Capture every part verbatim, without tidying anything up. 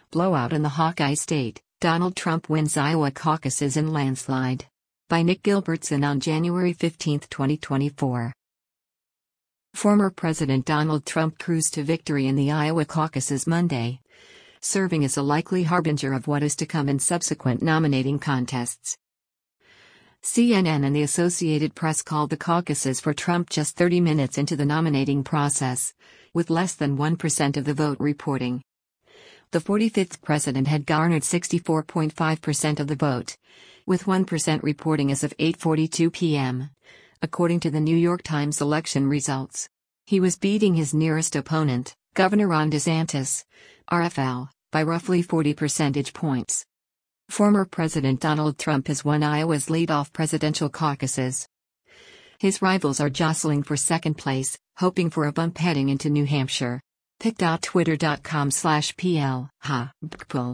Blowout in the Hawkeye State, Donald Trump wins Iowa caucuses in landslide. By Nick Gilbertson on January fifteenth, twenty twenty-four. Former President Donald Trump cruised to victory in the Iowa caucuses Monday, serving as a likely harbinger of what is to come in subsequent nominating contests. C N N and the Associated Press called the caucuses for Trump just thirty minutes into the nominating process, with less than one percent of the vote reporting. The forty-fifth president had garnered sixty-four point five percent of the vote, with one percent reporting as of eight forty-two p m, according to the New York Times election results. He was beating his nearest opponent, Governor Ron DeSantis, R F L, by roughly forty percentage points. Former President Donald Trump has won Iowa's lead-off presidential caucuses. His rivals are jostling for second place, hoping for a bump heading into New Hampshire. pic dot twitter dot com slash P L ha bkpul.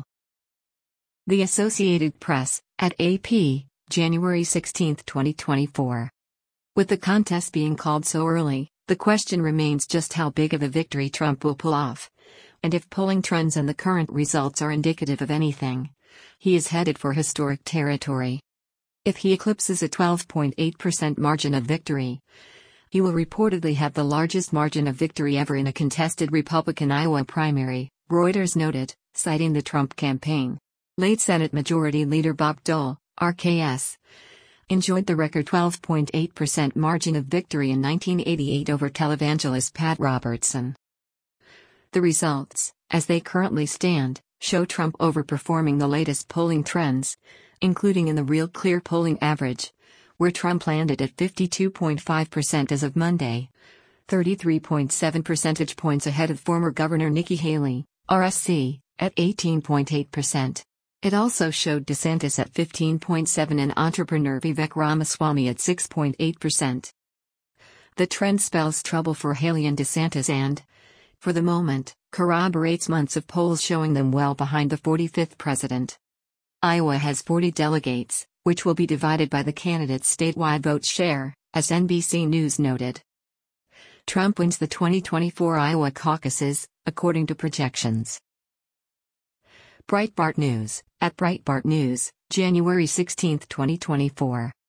The Associated Press, at A P, January sixteenth, twenty twenty-four. With the contest being called so early, the question remains just how big of a victory Trump will pull off. And if polling trends and the current results are indicative of anything, he is headed for historic territory. If he eclipses a twelve point eight percent margin of victory, he will reportedly have the largest margin of victory ever in a contested Republican Iowa primary, Reuters noted, citing the Trump campaign. Late Senate Majority Leader Bob Dole, R K S, enjoyed the record twelve point eight percent margin of victory in nineteen eighty-eight over televangelist Pat Robertson. The results, as they currently stand, show Trump overperforming the latest polling trends, including in the Real Clear polling average, where Trump landed at fifty-two point five percent as of Monday, thirty-three point seven percentage points ahead of former Governor Nikki Haley, R S C, at eighteen point eight percent. It also showed DeSantis at fifteen point seven percent and entrepreneur Vivek Ramaswamy at six point eight percent. The trend spells trouble for Haley and DeSantis and, for the moment, corroborates months of polls showing them well behind the forty-fifth president. Iowa has forty delegates, which will be divided by the candidate's statewide vote share, as N B C News noted. Trump wins the twenty twenty-four Iowa caucuses, according to projections. Breitbart News, at Breitbart News, January sixteenth, twenty twenty-four.